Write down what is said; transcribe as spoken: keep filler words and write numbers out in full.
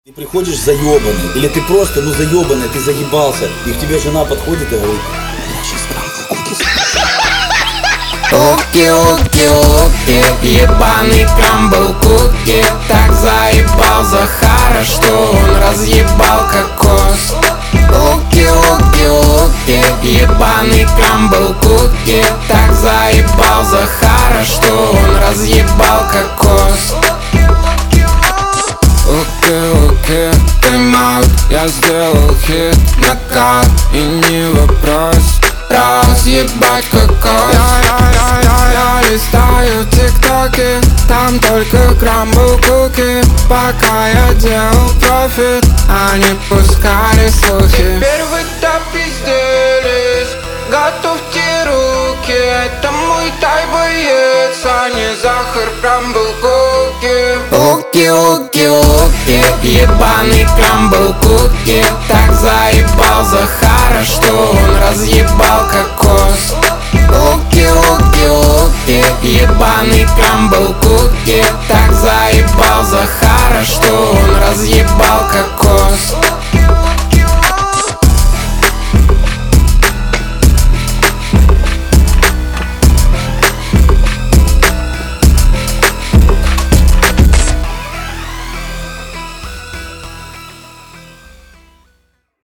Ты приходишь заебанный, или ты просто, ну заебанный, ты заебался, и к тебе жена подходит и говорит: Уки, уки, уки, ебаный крамбл куки. Так заебал Захара, что он разъебал кокос. Уки, уки, уки, ебаный крамбл куки. Так заебал Захара, что он разъебал кокос. Уки, уки, тайм-аут, я сделал хит, нокаут, и не вопрос разъебать кокос. Я листаю тиктоки, там только крамбл куки. Пока я делал профит, они пускали слухи. Теперь вы допизделись, готовьте руки. Это мой тай-боец, а не Захар крамбл куки. Уки, уки, уки, ебаный крамбл куки. Так заебал Захара, что он разъебал кокос. Уки, уки, уки, ебаный крамбл куки. Так заебал Захара, что он разъебал кокос.